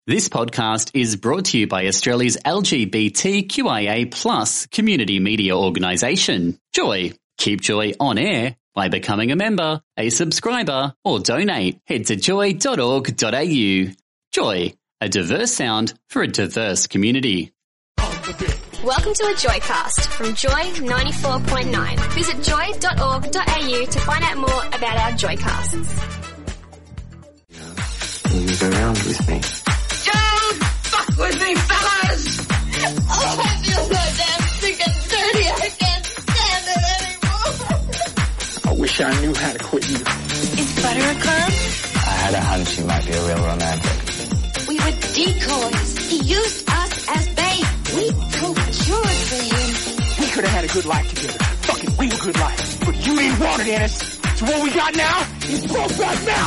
This podcast is brought to you by Australia's LGBTQIA+ community media organisation, Joy. Keep Joy on air by becoming a member, a subscriber, or donate. Head to joy.org.au. Joy, a diverse sound for a diverse community. Welcome to a Joycast from Joy 94.9. Visit joy.org.au to find out more about our Joycasts. Move around with me. Don't fuck with me, fellas! Oh, I feel so damn sick and dirty. I can't stand it anymore. I wish I knew how to quit you. Is butter a curb? I had a hunch you might be a real romantic. We were decoys. He used us as bait. We procured for him. We could have had a good life together. Fucking real good life. But you didn't want it, Ennis. So what we got now is both right now.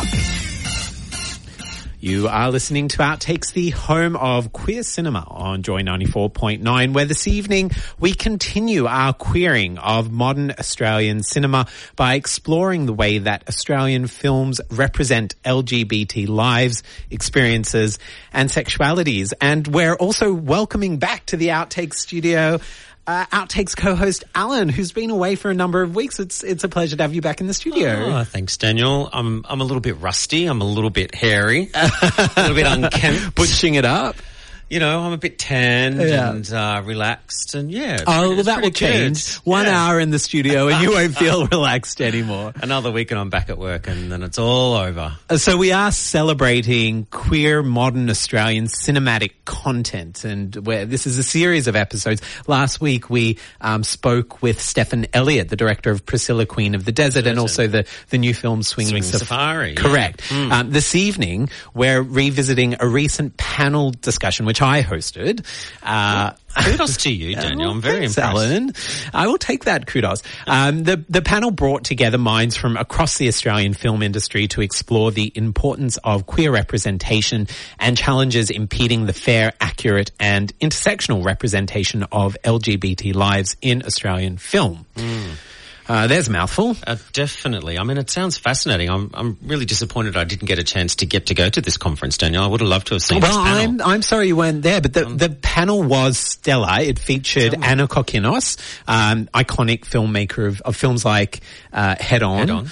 You are listening to Outtakes, the home of queer cinema on Joy 94.9, where this evening we continue our queering of modern Australian cinema by exploring the way that Australian films represent LGBT lives, experiences and sexualities. And we're also welcoming back to the Outtakes studio Outtakes co-host Alan, who's been away for a number of weeks. It's a pleasure to have you back in the studio. Oh, thanks, Daniel. I'm a little bit rusty. I'm a little bit hairy, a little bit unkempt. Butching it up. You know, I'm a bit tanned and relaxed, and well, that will change. 1 hour in the studio and you won't feel relaxed anymore. Another week and I'm back at work and then it's all over. So we are celebrating queer modern Australian cinematic content, and this is a series of episodes. Last week we spoke with Stephen Elliott, the director of Priscilla, Queen of the Desert, and also the new film Swinging Safari. Correct. This evening we're revisiting a recent panel discussion which I hosted. Kudos to you, Daniel. I'm very impressed. Alan. I will take that kudos. The panel brought together minds from across the Australian film industry to explore the importance of queer representation and challenges impeding the fair, accurate and intersectional representation of LGBT lives in Australian film. There's a mouthful. Definitely. I mean, it sounds fascinating. I'm really disappointed I didn't get a chance to get to go to this conference, Daniel. I would have loved to have seen this panel. I'm sorry you weren't there, but the panel was stellar. It featured Anna Kokinos, iconic filmmaker of films like Head On.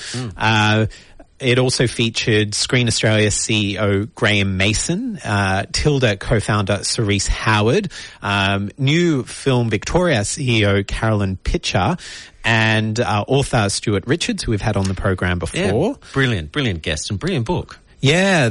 It also featured Screen Australia CEO Graham Mason, Tilda co-founder Cerise Howard, New Film Victoria CEO Carolyn Pitcher, and author Stuart Richards, who we've had on the program before. Yeah, brilliant guest and brilliant book. Yeah,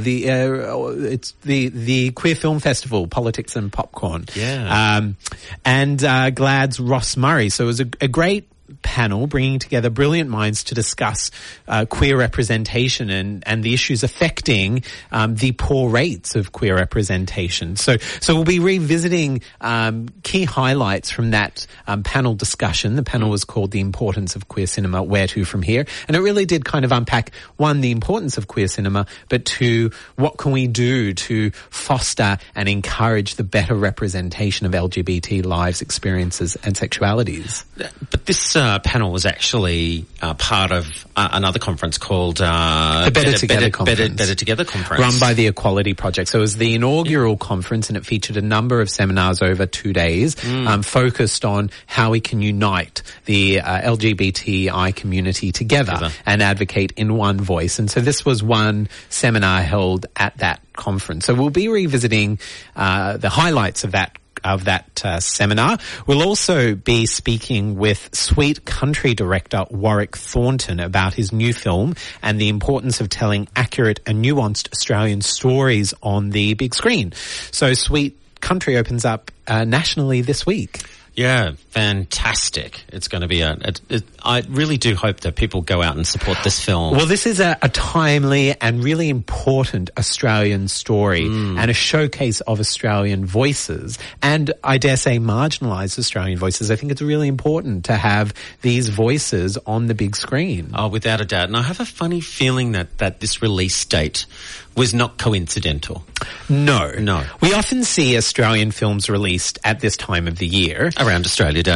it's the Queer Film Festival, Politics and Popcorn. Yeah. And GLAAD's Ross Murray. So it was a great panel bringing together brilliant minds to discuss queer representation and the issues affecting the poor rates of queer representation. So we'll be revisiting key highlights from that panel discussion. The panel was called The Importance of Queer Cinema, Where to From Here? And it really did kind of unpack, one, the importance of queer cinema, but two, what can we do to foster and encourage the better representation of LGBT lives, experiences and sexualities. But this panel was actually part of another conference called the Better Together Conference. Better Together Conference. Run by the Equality Project. So it was the inaugural conference, and it featured a number of seminars over 2 days, focused on how we can unite the LGBTI community together and advocate in one voice. And so this was one seminar held at that conference. So we'll be revisiting the highlights of that seminar. We'll also be speaking with Sweet Country director Warwick Thornton about his new film and the importance of telling accurate and nuanced Australian stories on the big screen. So Sweet Country opens up nationally this week. Yeah, fantastic. It's going to be I really do hope that people go out and support this film. Well, this is a timely and really important Australian story and a showcase of Australian voices, and I dare say marginalised Australian voices. I think it's really important to have these voices on the big screen. Oh, without a doubt. And I have a funny feeling that this release date was not coincidental. No. We often see Australian films released at this time of the year. Around Australia Day.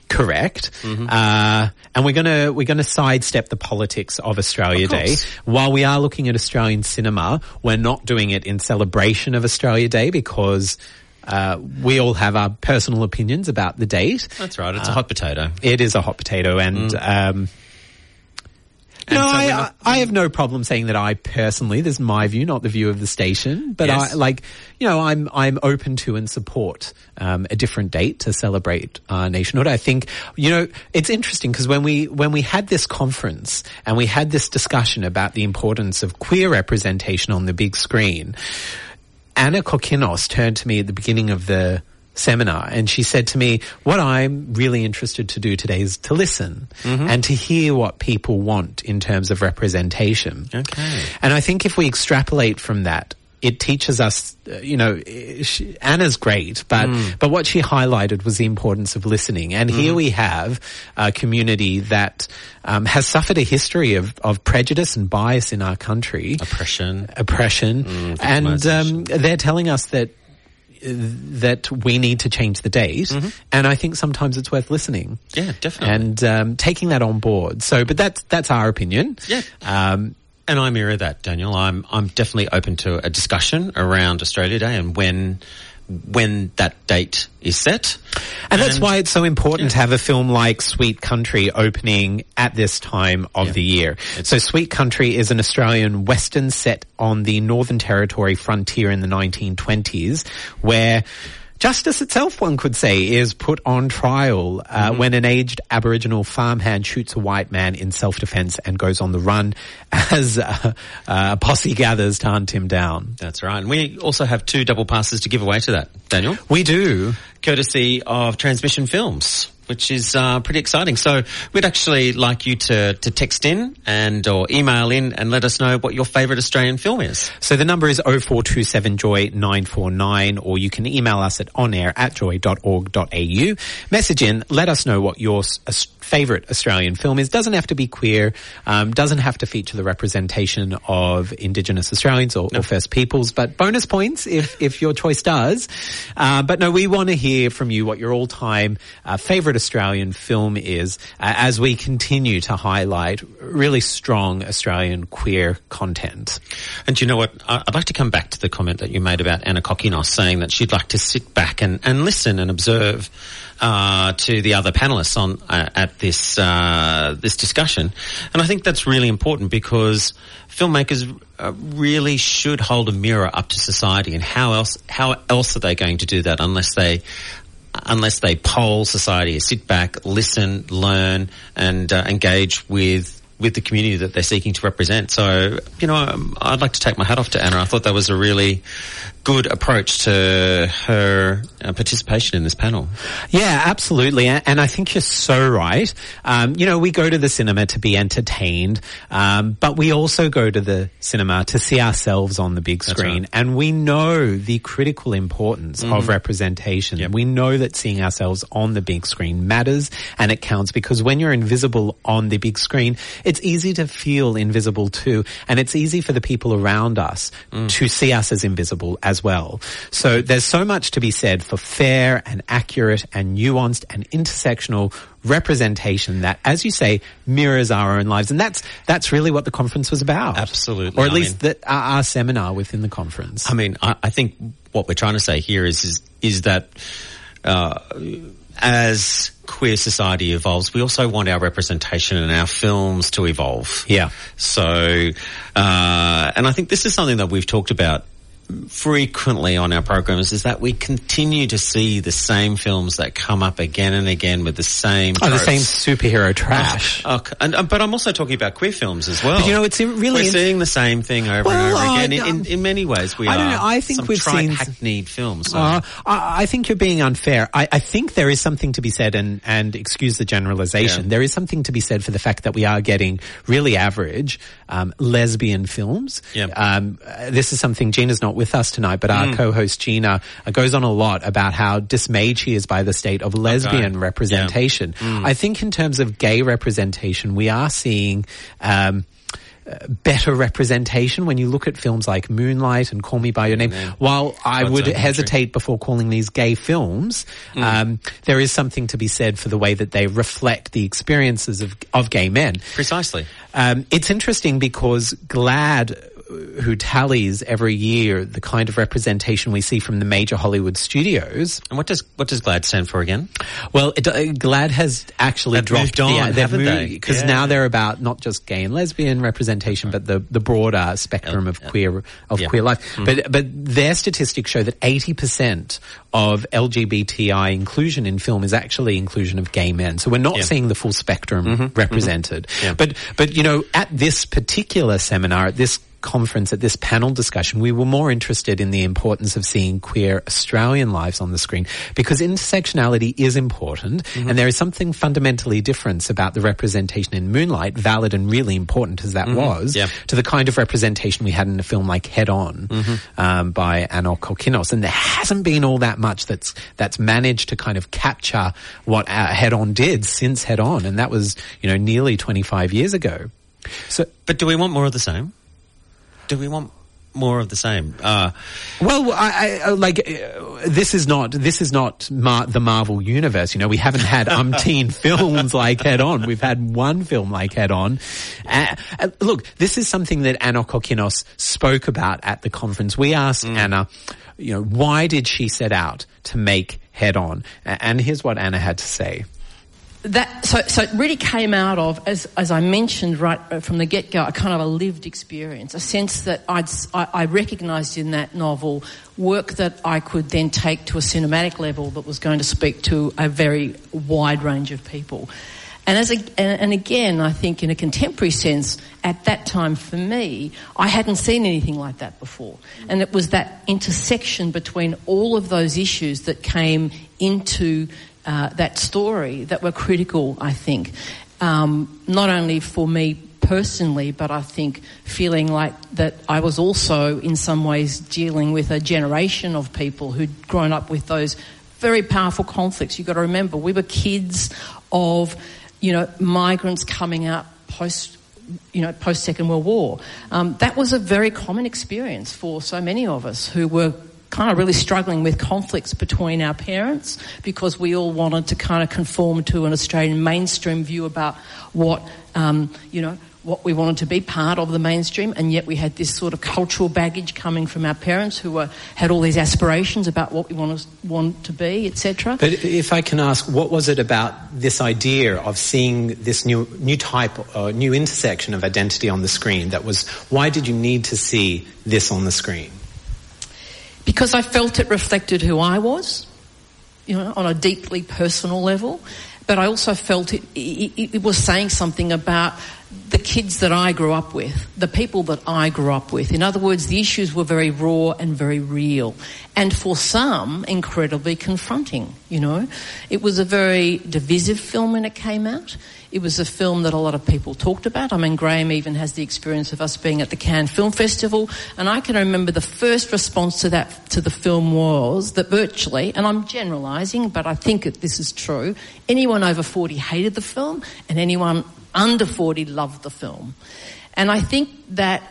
correct. And we're gonna sidestep the politics of Australia Day. While we are looking at Australian cinema, we're not doing it in celebration of Australia Day because we all have our personal opinions about the date. That's right. It's a hot potato. It is a hot potato, and I have no problem saying that I personally, this is my view, not the view of the station, but Yes. I'm open to and support a different date to celebrate nationhood. I think, it's interesting because when we had this conference and we had this discussion about the importance of queer representation on the big screen, Anna Kokinos turned to me at the beginning of the seminar and she said to me, what I'm really interested to do today is to listen and to hear what people want in terms of representation. Okay. And I think if we extrapolate from that, it teaches us, Anna's great, but what she highlighted was the importance of listening. And here we have a community that has suffered a history of prejudice and bias in our country. Oppression. And they're telling us that we need to change the date. And I think sometimes it's worth listening. Yeah, definitely. And taking that on board. But that's our opinion. Yeah. And I mirror that, Daniel. I'm definitely open to a discussion around Australia Day and when that date is set. And that's why it's so important to have a film like Sweet Country opening at this time of the year. So Sweet Country is an Australian Western set on the Northern Territory frontier in the 1920s, where justice itself, one could say, is put on trial when an aged Aboriginal farmhand shoots a white man in self-defense and goes on the run as a posse gathers to hunt him down. That's right. And we also have 2 double passes to give away to that, Daniel. We do. Courtesy of Transmission Films, which is pretty exciting. So we'd actually like you to text in or email in and let us know what your favourite Australian film is. So the number is 0427joy949, or you can email us at onair@joy.org.au. Message in, let us know what your favourite Australian film is. Doesn't have to be queer, doesn't have to feature the representation of Indigenous Australians or First Peoples, but bonus points if your choice does. But no, we want to hear from you what your all-time favourite Australian film is as we continue to highlight really strong Australian queer content. And do you know what? I'd like to come back to the comment that you made about Anna Kokinos saying that she'd like to sit back and listen and observe to the other panelists on at this discussion. And I think that's really important because filmmakers really should hold a mirror up to society, and how else are they going to do that unless they poll society, sit back, listen, learn, and engage with the community that they're seeking to represent. So, I'd like to take my hat off to Anna. I thought that was a really good approach to her participation in this panel. Yeah, absolutely. And I think you're so right. We go to the cinema to be entertained, but we also go to the cinema to see ourselves on the big screen. Right. And we know the critical importance of representation. Yep. We know that seeing ourselves on the big screen matters and it counts, because when you're invisible on the big screen, it's easy to feel invisible too. And it's easy for the people around us to see us as invisible as well. So there's so much to be said for fair and accurate and nuanced and intersectional representation that, as you say, mirrors our own lives. And that's really what the conference was about. Absolutely. Or at least our seminar within the conference. I mean, I think what we're trying to say here is that as queer society evolves, we also want our representation and our films to evolve. Yeah. So, and I think this is something that we've talked about frequently on our programs, is that we continue to see the same films that come up again and again with the same tropes. The same superhero trash. But I'm also talking about queer films as well. But it's really... We're seeing the same thing over and over again. In many ways, we are. I don't know. I think some we've seen... hackneyed films. So. I think you're being unfair. I think there is something to be said, and excuse the generalization, there is something to be said for the fact that we are getting really average lesbian films. Yep. This is something Gina's not with us tonight, but our co-host Gina goes on a lot about how dismayed she is by the state of lesbian representation. I think in terms of gay representation, we are seeing better representation when you look at films like Moonlight and Call Me By Your Name. While I would hesitate before calling these gay films, there is something to be said for the way that they reflect the experiences of gay men. Precisely. It's interesting because GLAAD, who tallies every year the kind of representation we see from the major Hollywood studios. And what does GLAAD stand for again? Well, GLAAD has actually dropped moved on, haven't they? Because now they're about not just gay and lesbian representation, but the broader spectrum of queer life. But their statistics show that 80% of LGBTI inclusion in film is actually inclusion of gay men. So we're not seeing the full spectrum represented. But you know, at this particular seminar, at this conference, at this panel discussion, we were more interested in the importance of seeing queer Australian lives on the screen, because intersectionality is important, and there is something fundamentally different about the representation in Moonlight, valid and really important as that was, to the kind of representation we had in a film like Head On by Anna Kokinos. And there hasn't been all that much that's managed to kind of capture what Head On did since Head On, and that was, you know, nearly 25 years ago. So, but do we want more of the same? Do we want more of the same? Well, I this is not the Marvel universe. You know, we haven't had umpteen films like Head On. We've had one film like Head On. Look, this is something that Anna Kokinos spoke about at the conference. We asked Anna, you know, why did she set out to make Head On? And here's what Anna had to say. So it really came out of, as I mentioned right from the get-go, a kind of a lived experience, a sense that I recognised in that novel work that I could then take to a cinematic level that was going to speak to a very wide range of people. And again, I think in a contemporary sense, at that time for me, I hadn't seen anything like that before. And it was that intersection between all of those issues that came into that story that were critical, I think, not only for me personally, but I think feeling like that I was also in some ways dealing with a generation of people who'd grown up with those very powerful conflicts. You've got to remember, we were kids of, you know, migrants coming out post Second World War. That was a very common experience for so many of us who were kind of really struggling with conflicts between our parents, because we all wanted to kind of conform to an Australian mainstream view about what, what we wanted to be part of the mainstream, and yet we had this sort of cultural baggage coming from our parents who had all these aspirations about what we want to be, etc. But if I can ask, what was it about this idea of seeing this new type, new intersection of identity on the screen why did you need to see this on the screen? Because I felt it reflected who I was, you know, on a deeply personal level, but I also felt it was saying something about the kids that I grew up with, the people that I grew up with. In other words, the issues were very raw and very real, and for some, incredibly confronting, you know. It was a very divisive film when it came out. It was a film that a lot of people talked about. I mean, Graham even has the experience of us being at the Cannes Film Festival, and I can remember the first response to the film was that virtually, and I'm generalising, but I think that this is true, anyone over 40 hated the film, and anyone under 40 loved the film. And I think that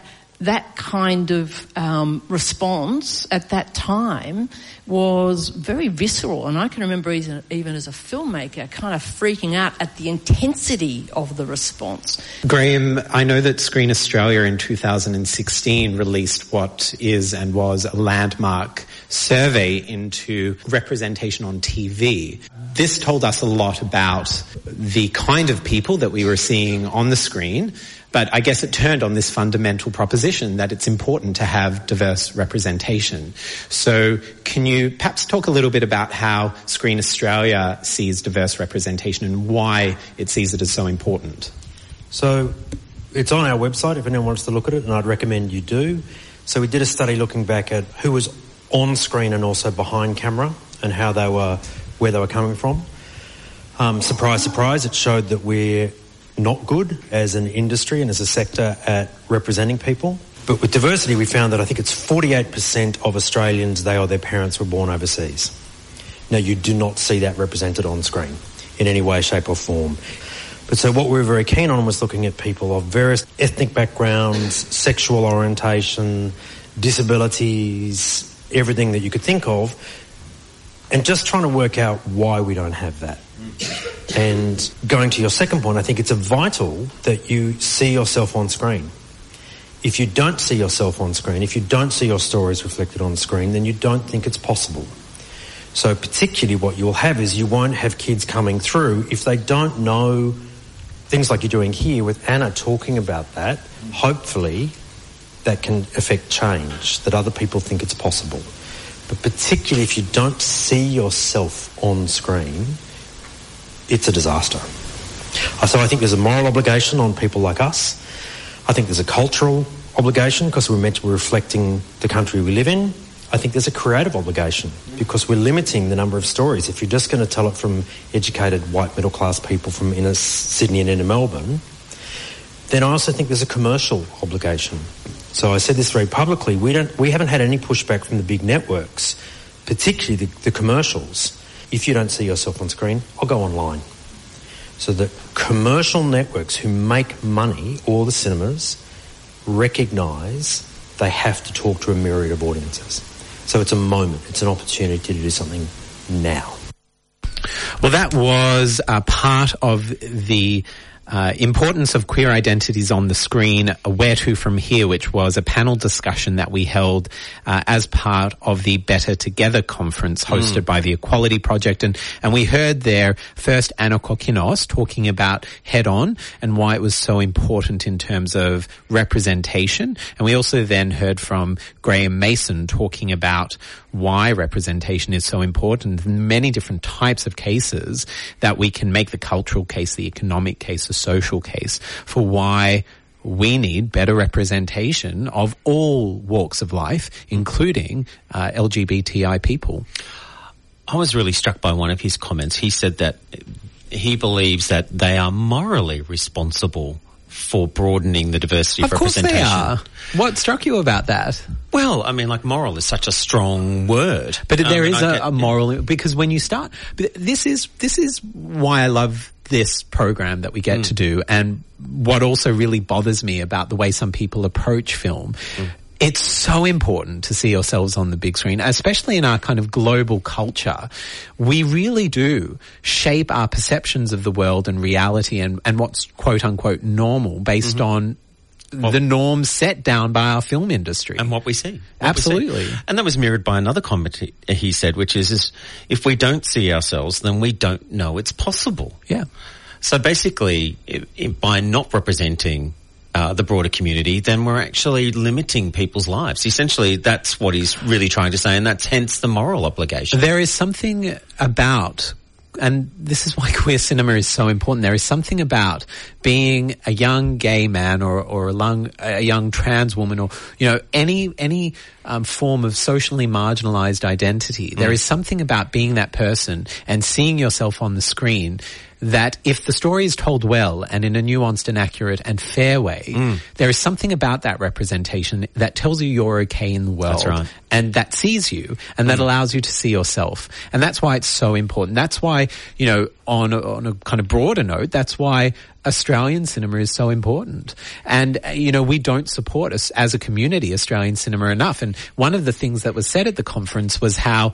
kind of response at that time was very visceral, and I can remember even as a filmmaker kind of freaking out at the intensity of the response. Graham, I know that Screen Australia in 2016 released what is and was a landmark survey into representation on TV. This told us a lot about the kind of people that we were seeing on the screen, but I guess it turned on this fundamental proposition that it's important to have diverse representation. So can you perhaps talk a little bit about how Screen Australia sees diverse representation and why it sees it as so important? So it's on our website if anyone wants to look at it, and I'd recommend you do. So we did a study looking back at who was on screen and also behind camera and where they were coming from. Surprise, surprise, it showed that we're not good as an industry and as a sector at representing people. But with diversity, we found that I think it's 48% of Australians, they or their parents were born overseas. Now, you do not see that represented on screen in any way, shape or form. But so what we were very keen on was looking at people of various ethnic backgrounds, sexual orientation, disabilities, everything that you could think of, and just trying to work out why we don't have that. And going to your second point, I think it's vital that you see yourself on screen. If you don't see yourself on screen, if you don't see your stories reflected on screen, then you don't think it's possible. So particularly what you'll have is you won't have kids coming through if they don't know things like you're doing here with Anna talking about that. Hopefully that can affect change, that other people think it's possible. But particularly if you don't see yourself on screen, it's a disaster. So I think there's a moral obligation on people like us. I think there's a cultural obligation because we're meant to be reflecting the country we live in. I think there's a creative obligation because we're limiting the number of stories. If you're just going to tell it from educated white middle class people from inner Sydney and inner Melbourne, then I also think there's a commercial obligation. So I said this very publicly, we haven't had any pushback from the big networks, particularly the commercials. If you don't see yourself on screen, I'll go online. So the commercial networks who make money, or the cinemas, recognise they have to talk to a myriad of audiences. So it's a moment, it's an opportunity to do something now. Well, that was part of the importance of queer identities on the screen, Where to From Here, which was a panel discussion that we held as part of the Better Together conference hosted by the Equality Project. And we heard there first Anna Kokinos talking about Head On and why it was so important in terms of representation. And we also then heard from Graham Mason talking about why representation is so important, many different types of cases that we can make, the cultural case, the economic case, the social case, for why we need better representation of all walks of life, including LGBTI people. I was really struck by one of his comments. He said that he believes that they are morally responsible for broadening the diversity of representation. Of course they are. What struck you about that? Well, I mean, like, moral is such a strong word. But there is a moral, because when you start, this is why I love this program that we get to do, and what also really bothers me about the way some people approach film. It's so important to see yourselves on the big screen, especially in our kind of global culture. We really do shape our perceptions of the world and reality and what's quote unquote normal based on the norms set down by our film industry. And what we see. Absolutely. We see. And that was mirrored by another comment he said, which is if we don't see ourselves, then we don't know it's possible. Yeah. So basically, by not representing the broader community, then we're actually limiting people's lives. Essentially, that's what he's really trying to say, and that's hence the moral obligation. There is something about, and this is why queer cinema is so important, there is something about being a young gay man or a young trans woman, or, you know, any form of socially marginalized identity. There is something about being that person and seeing yourself on the screen that if the story is told well and in a nuanced and accurate and fair way, there is something about that representation that tells you you're okay in the world. That's right. And that sees you and that allows you to see yourself. And that's why it's so important. That's why, you know, on a kind of broader note, that's why Australian cinema is so important. And, you know, we don't support us as a community, Australian cinema, enough. And one of the things that was said at the conference was how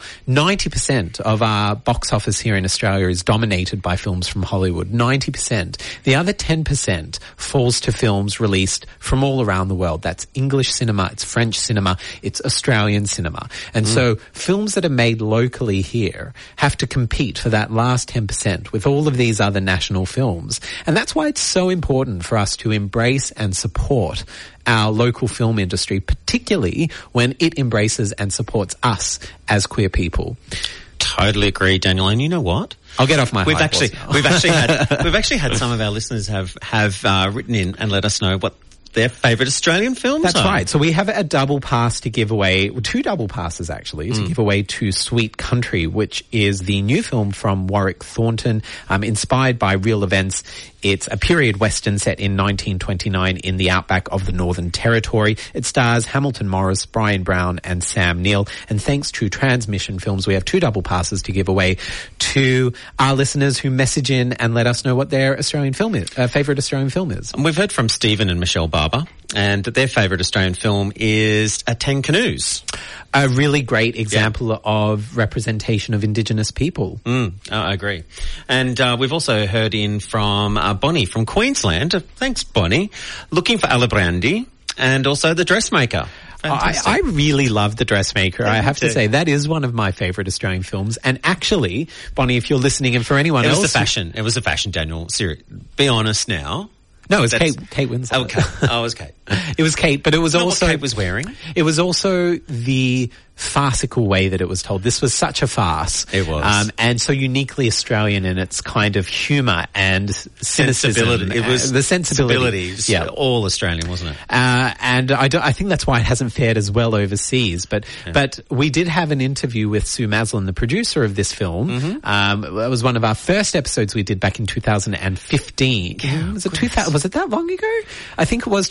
90% of our box office here in Australia is dominated by films from Hollywood. 90%. The other 10% falls to films released from all around the world. That's English cinema, it's French cinema, it's Australian cinema. And so films that are made locally here have to compete for that last 10% with all of these other national films. And that's why it's so important for us to embrace and support our local film industry, particularly when it embraces and supports us as queer people. Totally agree, Daniel. And you know what? I'll get off my we've high actually horse now. we've actually had some of our listeners have written in and let us know what their favourite Australian films That's are. right. So we have a double pass to give away, 2 double passes actually, to give away to Sweet Country, which is the new film from Warwick Thornton, inspired by real events. It's a period western set in 1929 in the outback of the Northern Territory. It stars Hamilton Morris, Brian Brown and Sam Neill. And thanks to Transmission Films, we have 2 double passes to give away to our listeners who message in and let us know what their Australian film is, favourite Australian film is. And we've heard from Stephen and Michelle Barber, and that their favourite Australian film is 10 Canoes. A really great example of representation of Indigenous people. I agree. And we've also heard in from Bonnie from Queensland. Thanks, Bonnie. Looking for Alibrandi and also The Dressmaker. I really love The Dressmaker. I have to say that is one of my favourite Australian films. And actually, Bonnie, if you're listening, and for anyone else, it was the fashion, Daniel. Seriously, be honest now. No, it was Kate Winslet. Okay. Oh, it was Kate. It was Kate, but it was also what Kate was wearing. It was also the farcical way that it was told. This was such a farce. It was. And so uniquely Australian in its kind of humour and cynicism. It was the sensibility. Yeah, all Australian, wasn't it? And I think that's why it hasn't fared as well overseas. But we did have an interview with Sue Maslin, the producer of this film. It was one of our first episodes we did back in 2015. Was it that long ago? I think it was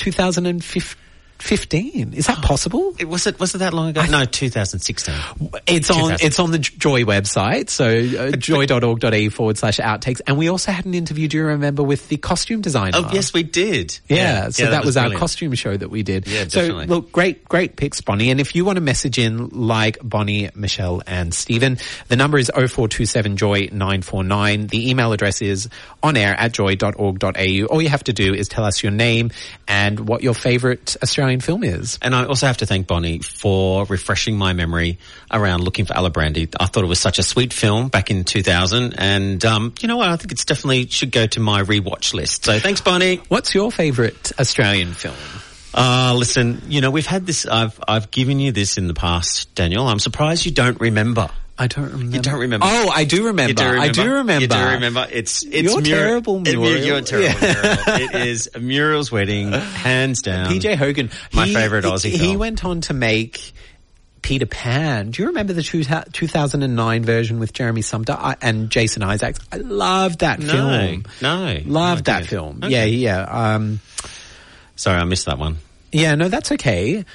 2015. Is that possible? Was it that long ago? No, 2016. It's on the Joy website, so joy.org.au/outtakes. And we also had an interview, do you remember, with the costume designer? Oh, yes, we did. Yeah, so that was our costume show that we did. Yeah, so, definitely. look, great picks, Bonnie. And if you want to message in like Bonnie, Michelle and Stephen, the number is 0427-JOY-949. The email address is onair@joy.org.au. All you have to do is tell us your name and what your favourite Australian film is. And I also have to thank Bonnie for refreshing my memory around Looking for Alibrandi. I thought it was such a sweet film back in 2000, and you know what? I think it's definitely should go to my rewatch list. So thanks, Bonnie. What's your favourite Australian film? Listen, you know, we've had this. I've given you this in the past, Daniel. I'm surprised you don't remember. I don't remember. You don't remember? Oh, I do remember. You do remember? I do remember. You do remember? It's You're terrible, Muriel. You're terrible, Muriel. It is Muriel's Wedding, hands down. PJ Hogan, my favourite Aussie film. He went on to make Peter Pan. Do you remember the 2009 version with Jeremy Sumter and Jason Isaacs? I loved that film. No. Loved that film. Okay. Yeah. Sorry, I missed that one. Yeah, no, that's okay.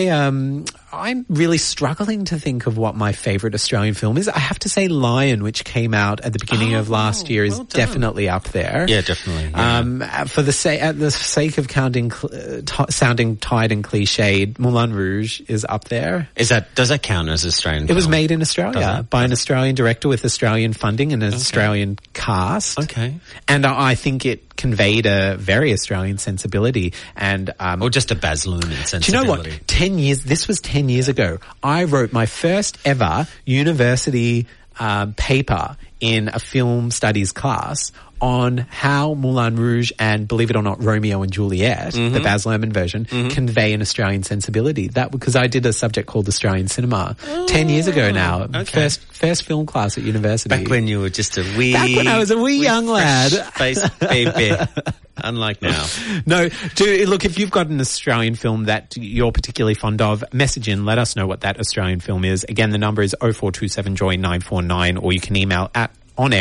I'm really struggling to think of what my favourite Australian film is. I have to say Lion, which came out at the beginning of last year, is definitely up there. Yeah, definitely. Yeah. At the sake of sounding tired and cliched, Moulin Rouge is up there. Does that count as Australian? It was made in Australia by an Australian director with Australian funding and an Australian cast. Okay. And I think it conveyed a very Australian sensibility and or just a Baz Luhrmann sensibility. Do you know what? This was 10 years ago. I wrote my first ever university paper in a film studies class on how Moulin Rouge and, believe it or not, Romeo and Juliet, the Baz Luhrmann version, convey an Australian sensibility. That because I did a subject called Australian cinema 10 years ago now. Okay. First film class at university. Back when you were just a wee... Back when I was a wee young lad. Face baby. Unlike now. No, look, if you've got an Australian film that you're particularly fond of, message in, let us know what that Australian film is. Again, the number is 0427-JOY-949, or you can email at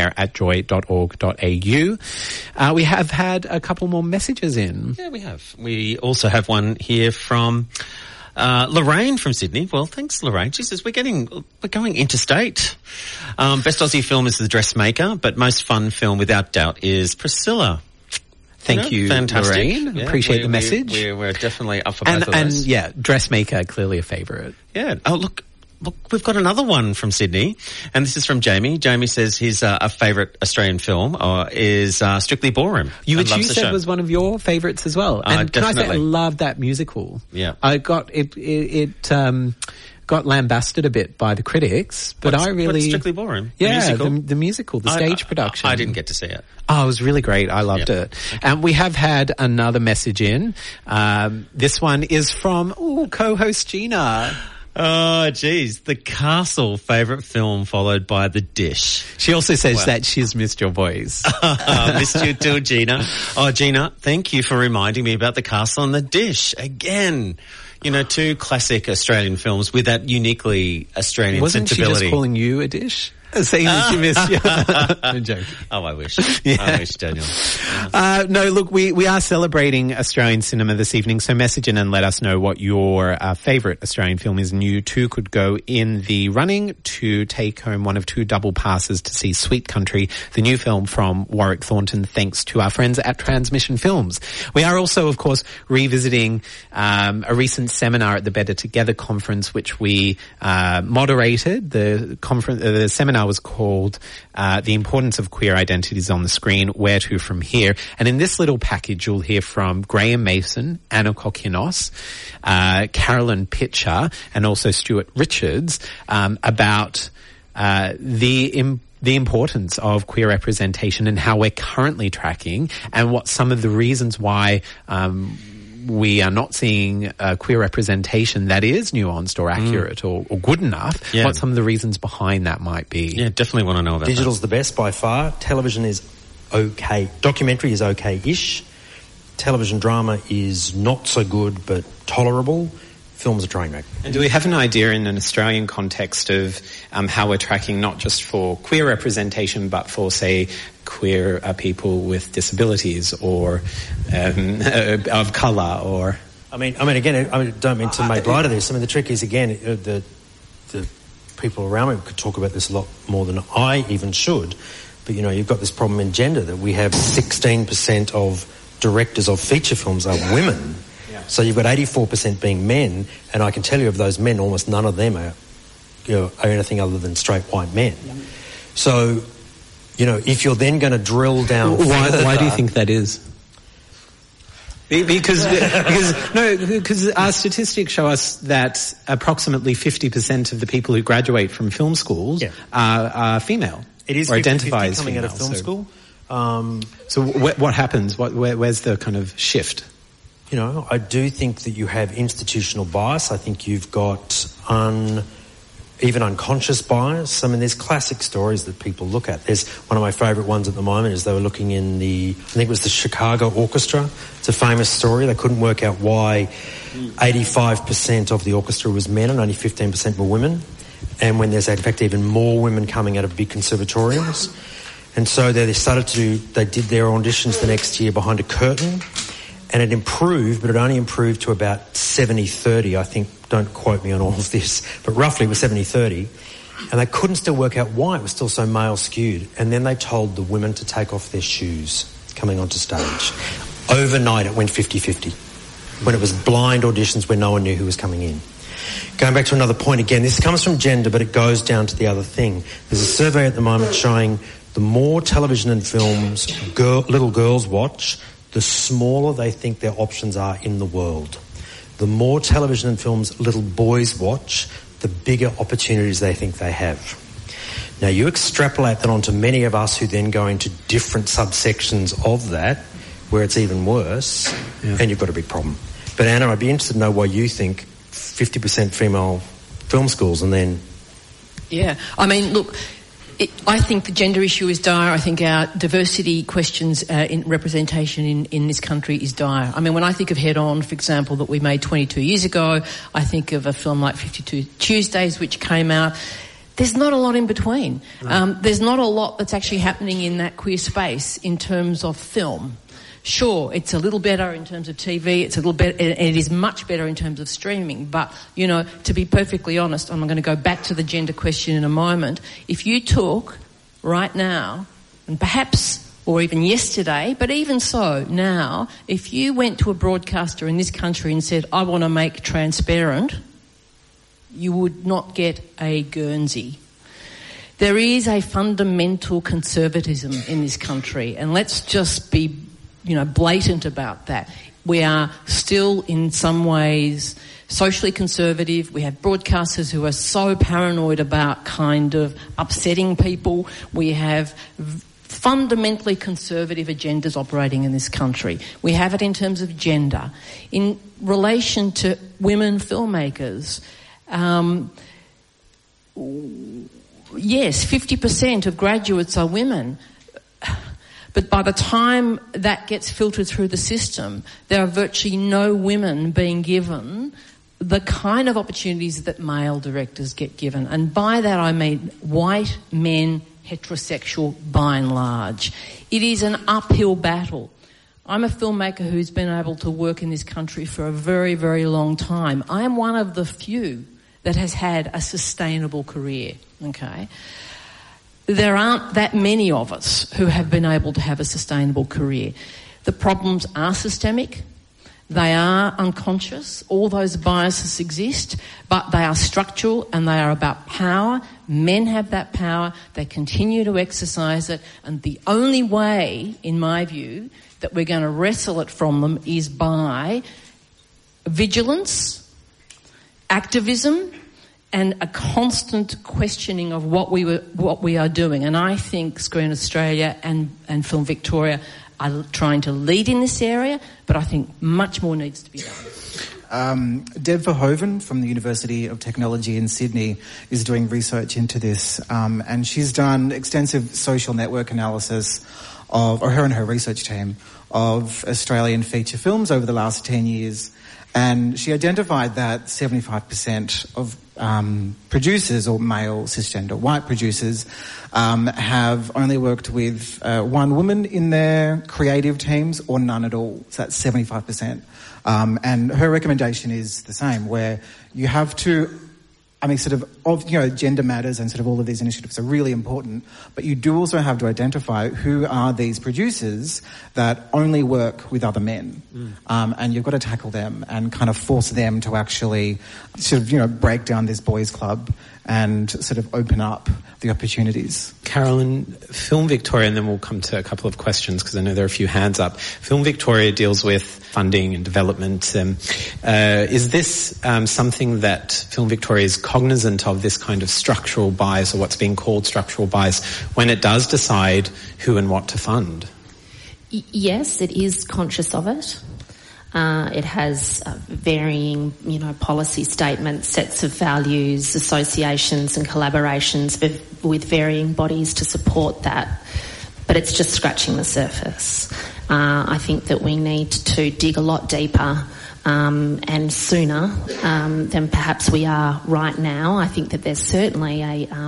onair@joy.org.au. We have had a couple more messages in. Yeah, we have. We also have one here from Lorraine from Sydney. Well, thanks, Lorraine. She says, we're going interstate. Best Aussie film is The Dressmaker, but most fun film without doubt is Priscilla. Thank you, fantastic. Lorraine. Yeah, appreciate the message. We're definitely up for both of those. And yeah, Dressmaker, clearly a favourite. Yeah. Oh, look, we've got another one from Sydney, and this is from Jamie. Jamie says his a favourite Australian film is Strictly Ballroom. You said was one of your favourites as well. And can I say I love that musical? Yeah. I got it got lambasted a bit by the critics, but What's Strictly Ballroom? Yeah, the musical, the stage production. I didn't get to see it. Oh, it was really great. I loved it. Okay. And we have had another message in. This one is from co-host Gina. Oh, geez. The Castle, favourite film, followed by The Dish. She also says that she's missed your voice. Missed you too, Gina. Oh, Gina, thank you for reminding me about The Castle and The Dish. Again, you know, two classic Australian films with that uniquely Australian Wasn't sensibility. Wasn't she just calling you a dish? Saying that she missed you. I'm joking. Oh, I wish. Yeah. I wish, Daniel. No, look, we are celebrating Australian cinema this evening, so message in and let us know what your favourite Australian film is, and you too could go in the running to take home one of two double passes to see Sweet Country, the new film from Warwick Thornton, thanks to our friends at Transmission Films. We are also, of course, revisiting a recent seminar at the Better Together conference, which we moderated. The seminar was called The Importance of Queer Identities on the Screen, Where to From Here. And in this little package, you'll hear from Graham Mason, Anna Kokinos, Carolyn Pitcher, and also Stuart Richards about the importance of queer representation and how we're currently tracking, and what some of the reasons why we are not seeing queer representation that is nuanced or accurate or good enough, what some of the reasons behind that might be. Yeah, definitely want to know about Digital's the best by far. Television is okay. Documentary is okay-ish. Television drama is not so good but tolerable. Film's a train wreck. And do we have an idea in an Australian context of how we're tracking not just for queer representation but for, say, queer people with disabilities or of colour or... I mean, again, I don't mean to make light of this. I mean, the trick is, again, the people around me could talk about this a lot more than I even should. But, you know, you've got this problem in gender that we have 16% of directors of feature films are women. So you've got 84% being men, and I can tell you of those men, almost none of them are anything other than straight white men. So, you know, if you're then going to drill down... Why do you think that is? Because our statistics show us that approximately 50% of the people who graduate from film schools are female. It is or identify as coming female, out of film school. So what happens? Where's the kind of shift? You know, I do think that you have institutional bias. I think you've got even unconscious bias. I mean, there's classic stories that people look at. There's one of my favourite ones at the moment is they were looking in I think it was the Chicago Orchestra. It's a famous story. They couldn't work out why 85% of the orchestra was men and only 15% were women. And when there's, in fact, even more women coming out of big conservatoriums. And so they did their auditions the next year behind a curtain. And it improved, but it only improved to about 70-30, I think. Don't quote me on all of this, but roughly it was 70-30. And they couldn't still work out why it was still so male skewed. And then they told the women to take off their shoes coming onto stage. Overnight it went 50-50. When it was blind auditions where no one knew who was coming in. Going back to another point again, this comes from gender, but it goes down to the other thing. There's a survey at the moment showing the more television and films little girls watch, the smaller they think their options are in the world. The more television and films little boys watch, the bigger opportunities they think they have. Now, you extrapolate that onto many of us who then go into different subsections of that, where it's even worse, and you've got a big problem. But Anna, I'd be interested to know why you think 50% female film schools and then... Yeah, I mean, look... I think the gender issue is dire. I think our diversity questions in representation in this country is dire. I mean, when I think of Head On, for example, that we made 22 years ago, I think of a film like 52 Tuesdays, which came out. There's not a lot in between. There's not a lot that's actually happening in that queer space in terms of film. Sure, it's a little better in terms of TV, it's a little better, and it is much better in terms of streaming, but, you know, to be perfectly honest, I'm going to go back to the gender question in a moment. If you took right now, and perhaps, or even yesterday, but even so, now, if you went to a broadcaster in this country and said, I want to make Transparent, you would not get a Guernsey. There is a fundamental conservatism in this country, and let's just be blatant about that. We are still in some ways socially conservative. We have broadcasters who are so paranoid about kind of upsetting people. We have fundamentally conservative agendas operating in this country. We have it in terms of gender. In relation to women filmmakers, Yes, 50% of graduates are women. But by the time that gets filtered through the system, there are virtually no women being given the kind of opportunities that male directors get given. And by that I mean white men, heterosexual by and large. It is an uphill battle. I'm a filmmaker who's been able to work in this country for a very, very long time. I am one of the few that has had a sustainable career, okay? There aren't that many of us who have been able to have a sustainable career. The problems are systemic. They are unconscious. All those biases exist, but they are structural and they are about power. Men have that power. They continue to exercise it. And the only way, in my view, that we're going to wrestle it from them is by vigilance, activism, and a constant questioning of what we are doing. And I think Screen Australia and Film Victoria are trying to lead in this area, but I think much more needs to be done. Deb Verhoeven from the University of Technology in Sydney is doing research into this, and she's done extensive social network analysis her and her research team, of Australian feature films over the last 10 years. And she identified that 75% of producers, or male cisgender white producers, have only worked with one woman in their creative teams or none at all. So that's 75%. And her recommendation is the same, where you have to, gender matters and sort of all of these initiatives are really important, but you do also have to identify who are these producers that only work with other men. And you've got to tackle them and kind of force them to actually break down this boys' club and sort of open up the opportunities. Carolyn, Film Victoria, and then we'll come to a couple of questions because I know there are a few hands up. Film Victoria deals with funding and development. Is this something that Film Victoria is cognizant of, this kind of structural bias, or what's being called structural bias, when it does decide who and what to fund? Yes, it is conscious of it. It has varying, policy statements, sets of values, associations and collaborations with varying bodies to support that. But it's just scratching the surface. I think that we need to dig a lot deeper and sooner than perhaps we are right now. I think that there's certainly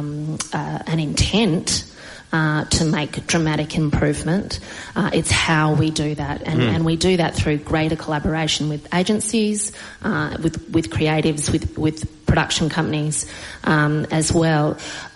an intent to make dramatic improvement. It's how we do that, and we do that through greater collaboration with agencies, with creatives, with production companies as well.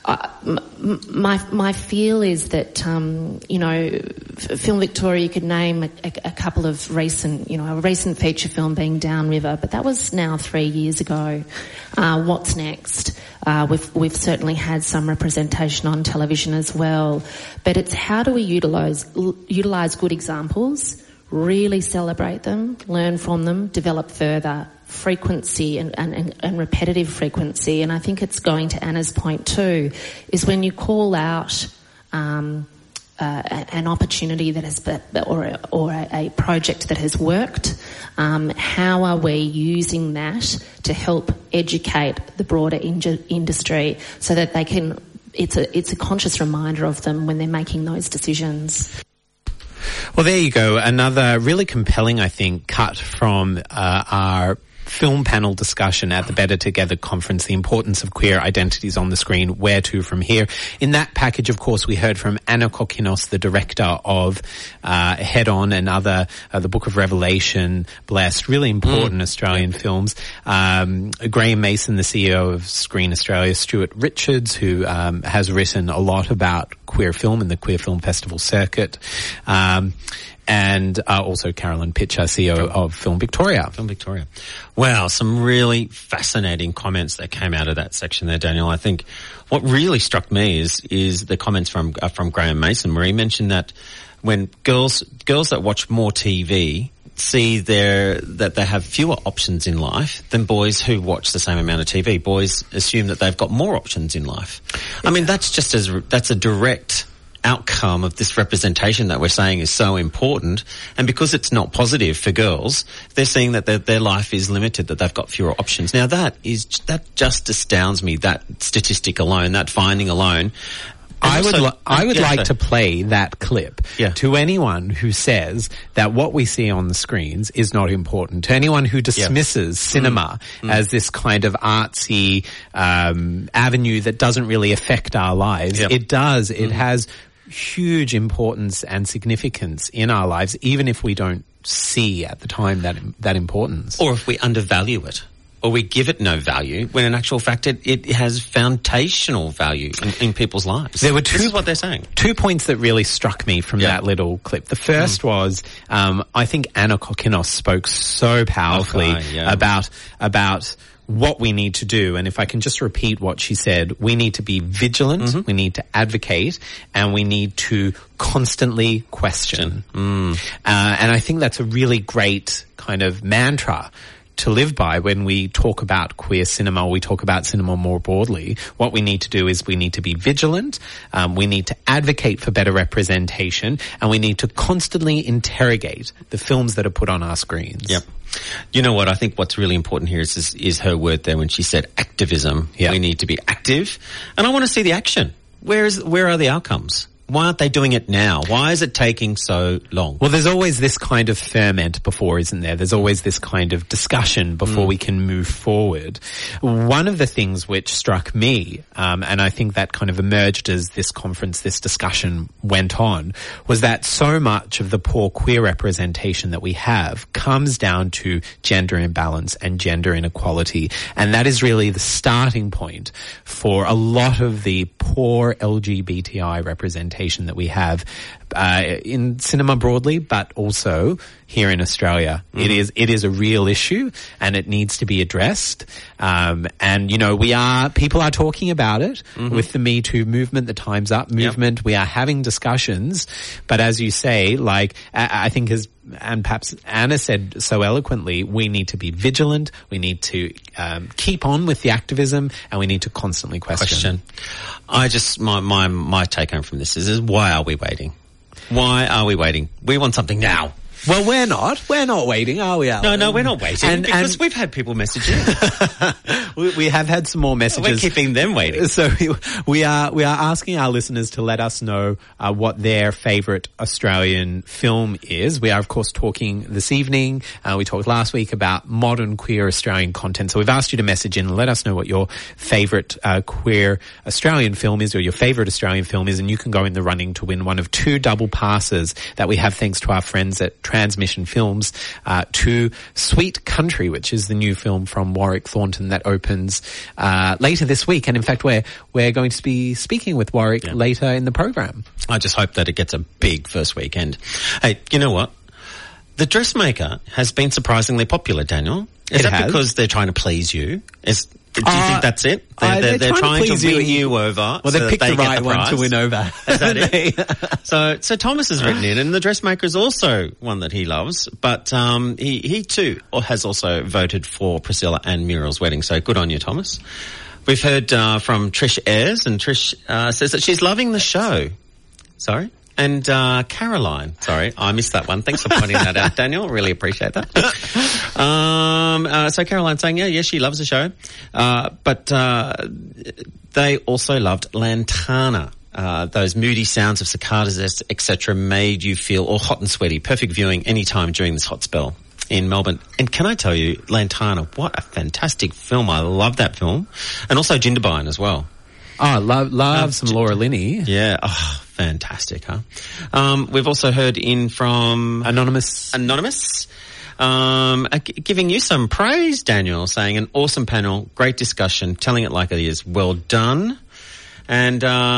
My feel is that Film Victoria, you could name a couple of recent, a recent feature film being Downriver, but that was now 3 years ago. What's next? We've certainly had some representation on television as well, but it's how do we utilise good examples, really celebrate them, learn from them, develop further frequency and repetitive frequency. And I think it's going to Anna's point too, is when you call out an opportunity that has, or a project that has worked, how are we using that to help educate the broader industry so that they can, it's a conscious reminder of them when they're making those decisions. Well, there you go. Another really compelling, I think, cut from our film panel discussion at the Better Together conference, the importance of queer identities on the screen, where to from here. In that package, of course, we heard from Anna Kokinos, the director of Head On and other, the Book of Revelation, Blessed, really important Australian films. Graham Mason, the CEO of Screen Australia, Stuart Richards, who has written a lot about queer film and the Queer Film Festival circuit. And also Carolyn Pitcher, CEO of Film Victoria. Film Victoria. Wow, some really fascinating comments that came out of that section there, Daniel. I think what really struck me is the comments from Graham Mason, where he mentioned that when girls that watch more TV see that they have fewer options in life than boys who watch the same amount of TV. Boys assume that they've got more options in life. I mean, that's a direct outcome of this representation that we're saying is so important, and because it's not positive for girls, they're seeing that their life is limited, that they've got fewer options. Now that just astounds me, that statistic alone, that finding alone. I would like to play that clip to anyone who says that what we see on the screens is not important, to anyone who dismisses cinema as this kind of artsy avenue that doesn't really affect our lives. It does. It has huge importance and significance in our lives, even if we don't see at the time that importance. Or if we undervalue it. Or we give it no value, when in actual fact it has foundational value in people's lives. There were this is what they're saying. 2 points that really struck me from that little clip. The first was, I think Anna Kokkinos spoke so powerfully about what we need to do. And if I can just repeat what she said, we need to be vigilant, we need to advocate, and we need to constantly question. And I think that's a really great kind of mantra to live by when we talk about queer cinema, or we talk about cinema more broadly. What we need to do is we need to be vigilant, we need to advocate for better representation, and we need to constantly interrogate the films that are put on our screens. Yep. You know what? I think what's really important here is her word there when she said activism. Yep. We need to be active, and I want to see the action. Where are the outcomes? Why aren't they doing it now? Why is it taking so long? Well, there's always this kind of ferment before, isn't there? There's always this kind of discussion before we can move forward. One of the things which struck me, and I think that kind of emerged as this conference, this discussion went on, was that so much of the poor queer representation that we have comes down to gender imbalance and gender inequality. And that is really the starting point for a lot of the poor LGBTI representation that we have in cinema broadly, but also here in Australia. It is a real issue, and it needs to be addressed. And you know, people are talking about it with the Me Too movement, the Time's Up movement. We are having discussions, but as you say, like I think and perhaps Anna said so eloquently, we need to be vigilant, we need to keep on with the activism, and we need to constantly question. My take home from this is why are we waiting? Why are we waiting? We want something now. Well, we're not. We're not waiting, are we, Alan? No, we're not waiting because we've had people message in. we have had some more messages. We're keeping them waiting. So we are asking our listeners to let us know what their favourite Australian film is. We are, of course, talking this evening. We talked last week about modern queer Australian content. So we've asked you to message in and let us know what your favourite queer Australian film is, or your favourite Australian film is, and you can go in the running to win one of 2 double passes that we have thanks to our friends at Transmission Films to Sweet Country, which is the new film from Warwick Thornton that opens later this week. And in fact, we're going to be speaking with Warwick later in the program. I just hope that it gets a big first weekend. Hey, you know what? The Dressmaker has been surprisingly popular, Daniel. Is that because they're trying to please you? Do you think that's it? They're trying to win you over. Well, they picked the right one to win over. Is that it? So Thomas has written in, and The Dressmaker is also one that he loves, but he too has also voted for Priscilla and Muriel's wedding. So good on you, Thomas. We've heard from Trish Ayres, and Trish says that she's loving the show. Sorry? And Caroline, sorry, I missed that one. Thanks for pointing that out, Daniel. Really appreciate that. So Caroline's saying, yeah, she loves the show. But they also loved Lantana. Those moody sounds of cicadas, etc., made you feel all hot and sweaty. Perfect viewing anytime during this hot spell in Melbourne. And can I tell you, Lantana, what a fantastic film. I love that film. And also Jindabyne as well. Oh, love some Laura Linney. Yeah. Oh, fantastic, huh? We've also heard in from Anonymous. Giving you some praise, Daniel, saying an awesome panel, great discussion, telling it like it is. Well done. And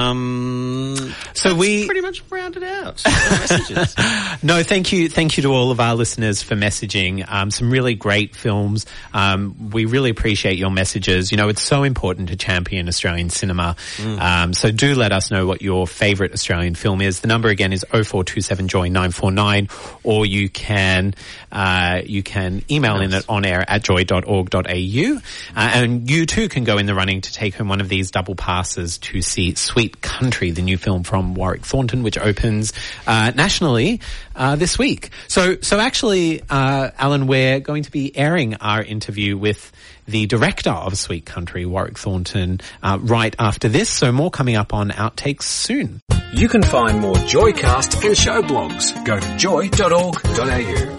so we pretty much rounded out messages. No, thank you to all of our listeners for messaging. Some really great films. We really appreciate your messages. You know, it's so important to champion Australian cinema. So do let us know what your favourite Australian film is. The number again is 0427 Joy 949, or you can email in at onair@joy.org.au, and you too can go in the running to take home one of these double passes to to see Sweet Country, the new film from Warwick Thornton, which opens nationally this week. So actually, Alan, we're going to be airing our interview with the director of Sweet Country, Warwick Thornton, right after this. So more coming up on Outtakes soon. You can find more Joycast and show blogs. Go to joy.org.au.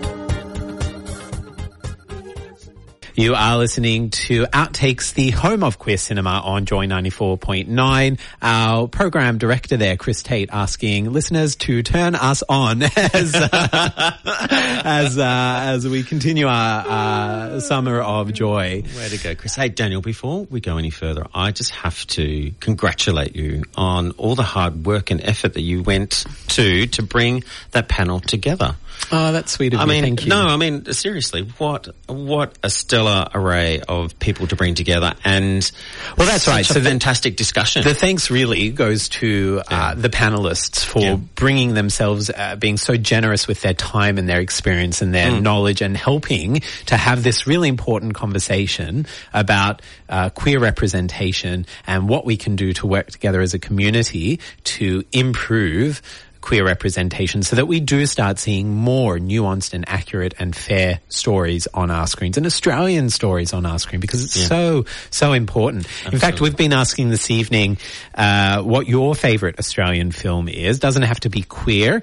You are listening to Outtakes, the home of queer cinema on Joy 94.9. Our program director there, Chris Tate, asking listeners to turn us on as we continue our summer of joy. Way to go, Chris. Hey, Daniel, before we go any further, I just have to congratulate you on all the hard work and effort that you went to bring that panel together. Oh, that's sweet of you. Thank you. No, I mean, seriously, what a stellar array of people to bring together, and well, that's right. So fantastic discussion. The thanks really goes to the panelists for bringing themselves, being so generous with their time and their experience and their knowledge, and helping to have this really important conversation about queer representation and what we can do to work together as a community to improve queer representation so that we do start seeing more nuanced and accurate and fair stories on our screens, and Australian stories on our screen, because it's so important. Absolutely. In fact, we've been asking this evening what your favourite Australian film is. Doesn't have to be queer,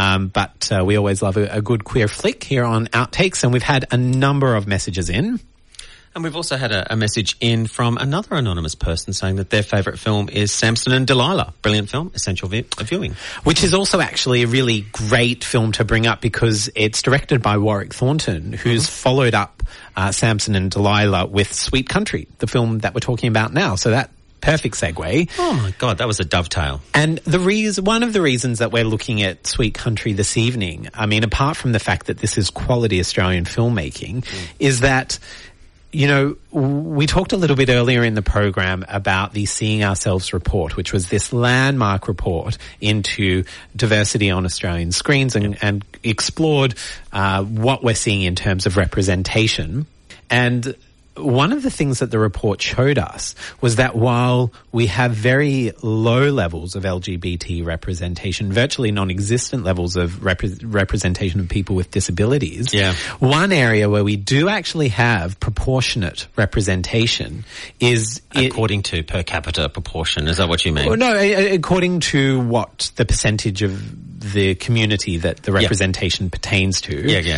but we always love a good queer flick here on Outtakes, and we've had a number of messages in. And we've also had a message in from another anonymous person saying that their favourite film is Samson and Delilah. Brilliant film, essential viewing. Which is also actually a really great film to bring up because it's directed by Warwick Thornton, who's followed up Samson and Delilah with Sweet Country, the film that we're talking about now. So that perfect segue. Oh my God, that was a dovetail. And one of the reasons that we're looking at Sweet Country this evening, I mean, apart from the fact that this is quality Australian filmmaking, is that, you know, we talked a little bit earlier in the program about the Seeing Ourselves report, which was this landmark report into diversity on Australian screens and explored what we're seeing in terms of representation. And one of the things that the report showed us was that while we have very low levels of LGBT representation, virtually non-existent levels of representation of people with disabilities, one area where we do actually have proportionate representation is... According to per capita proportion, is that what you mean? Well, no, according to what the percentage of the community that the representation pertains to.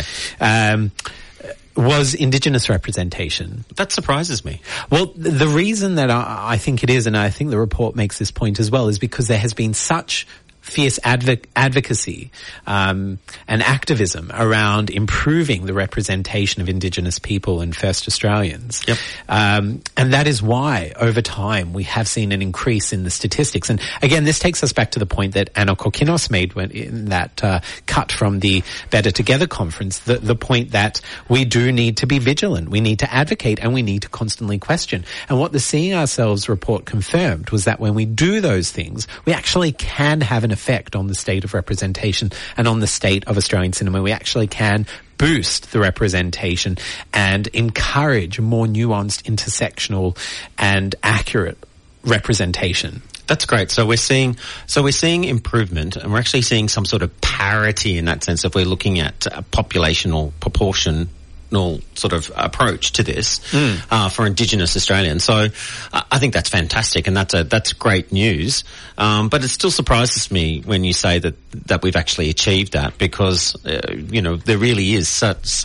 Was Indigenous representation. That surprises me. Well, the reason that I think it is, and I think the report makes this point as well, is because there has been such fierce advocacy and activism around improving the representation of Indigenous people and First Australians. And that is why, over time, we have seen an increase in the statistics. And again, this takes us back to the point that Anna Kokinos made in that cut from the Better Together conference, the point that we do need to be vigilant, we need to advocate, and we need to constantly question. And what the Seeing Ourselves report confirmed was that when we do those things, we actually can have an effect on the state of representation and on the state of Australian cinema. We actually can boost the representation and encourage more nuanced, intersectional and accurate representation. That's great. So we're seeing improvement, and we're actually seeing some sort of parity in that sense if we're looking at a populational proportion sort of approach to this for Indigenous Australians. So I think that's fantastic, and that's great news. But it still surprises me when you say that we've actually achieved that, because there really is such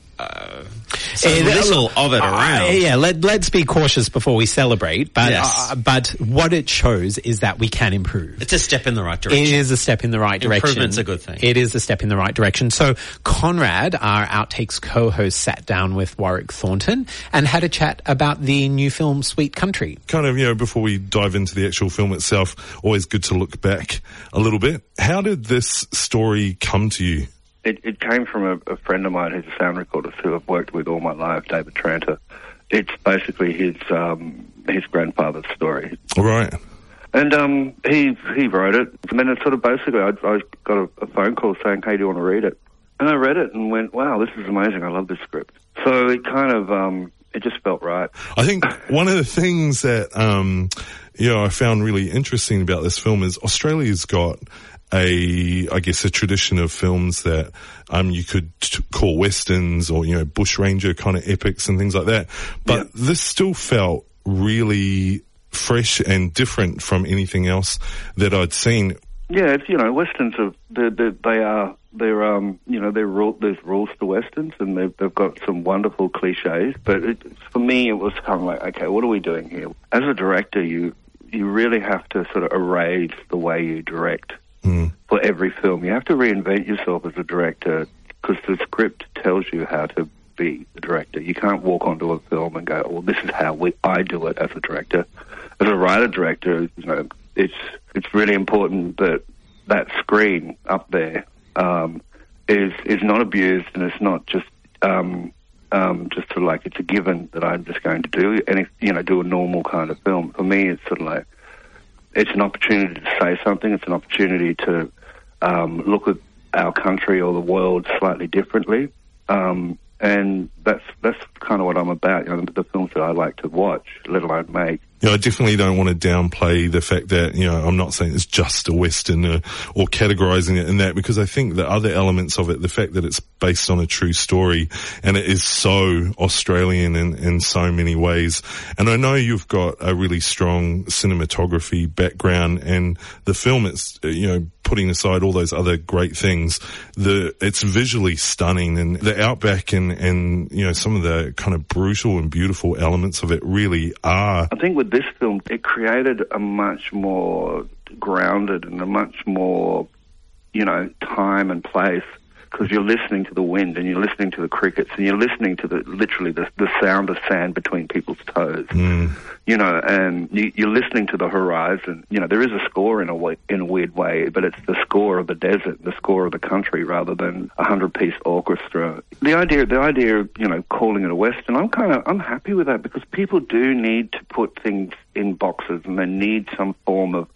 little of it around. Let's be cautious before we celebrate. But what it shows is that we can improve. It's a step in the right direction. It is a step in the right direction. Improvement's a good thing. It is a step in the right direction. So Conrad, our Outtakes co-host, sat down with Warwick Thornton and had a chat about the new film Sweet Country. Kind of, before we dive into the actual film itself, always good to look back a little bit. How did this story come to you? It came from a friend of mine who's a sound recordist who I've worked with all my life, David Tranter. It's basically his grandfather's story. Right. And he wrote it, and then it sort of basically I got a phone call saying, "Hey, do you want to read it?" And I read it and went, "Wow, this is amazing! I love this script." So it kind of it just felt right. I think one of the things that, I found really interesting about this film is Australia's got a tradition of films that, you could call westerns or, bushranger kind of epics and things like that. But this still felt really fresh and different from anything else that I'd seen. Yeah, westerns are, there's rules to westerns, and they've got some wonderful cliches. But for me, it was kind of like, okay, what are we doing here? As a director, you really have to sort of erase the way you direct for every film. You have to reinvent yourself as a director because the script tells you how to be the director. You can't walk onto a film and go, well, this is how I do it as a director. As a writer-director, it's really important that that screen up there is not abused, and it's not just sort of like it's a given that I'm just going to do do a normal kind of film. For me, it's sort of like it's an opportunity to say something. It's an opportunity to look at our country or the world slightly differently, and that's kind of what I'm about. The films that I like to watch, let alone make. I definitely don't want to downplay the fact that, I'm not saying it's just a Western or categorizing it in that, because I think the other elements of it, the fact that it's based on a true story and it is so Australian in so many ways. And I know you've got a really strong cinematography background, and the film is, putting aside all those other great things, it's visually stunning, and the outback and some of the kind of brutal and beautiful elements of it really are. I think with this film, it created a much more grounded and a much more, time and place, because you're listening to the wind and you're listening to the crickets and you're listening to literally the sound of sand between people's toes, and you're listening to the horizon. There is a score in a weird way, but it's the score of the desert, the score of the country, rather than a 100-piece orchestra. The idea of, calling it a Western, I'm happy with that, because people do need to put things in boxes, and they need some form of,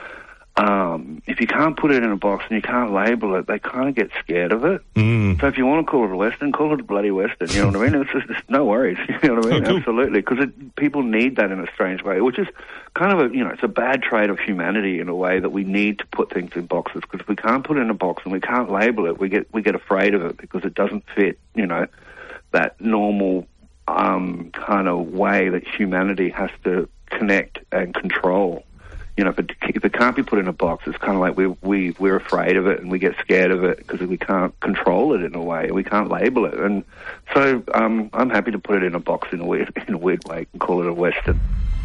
if you can't put it in a box and you can't label it, they kind of get scared of it. So if you want to call it a Western, call it a bloody Western, you know what I mean? It's no worries, you know what I mean? Cool. Absolutely, because people need that in a strange way, which is kind of it's a bad trait of humanity in a way, that we need to put things in boxes, because if we can't put it in a box and we can't label it, we get afraid of it because it doesn't fit, that normal kind of way that humanity has to connect and control. If it can't be put in a box, it's kind of like we're afraid of it and we get scared of it because we can't control it in a way, we can't label it. And so I'm happy to put it in a box in a weird way and call it a Western.